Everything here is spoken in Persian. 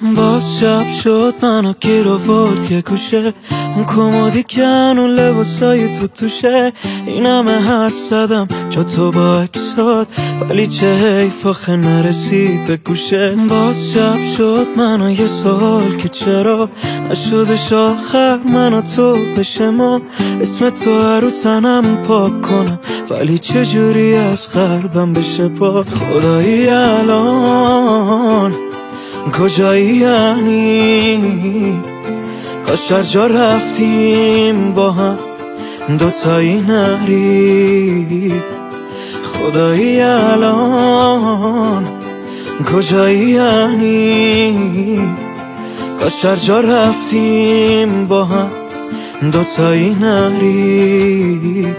باز شب شد منو گیر آورد که گوشه اون کمدی که اون لباسای توشه. این همه حرف زدم جا تو با اکسات، ولی چه حیف آخه نرسید به گوشه. باز شب شد منو یه سوال که چرا نشدش آخر من و تو بشه ما. اسم تو رو تنم پاک کنم، ولی چجوری از قلبم بشه پاک. خدایی الان کجایی یعنی؟ کاش هر جا رفتیم با هم دوتایی نری. خدایی الان کجایی یعنی؟ کاش هر جا رفتیم با هم دوتایی نری.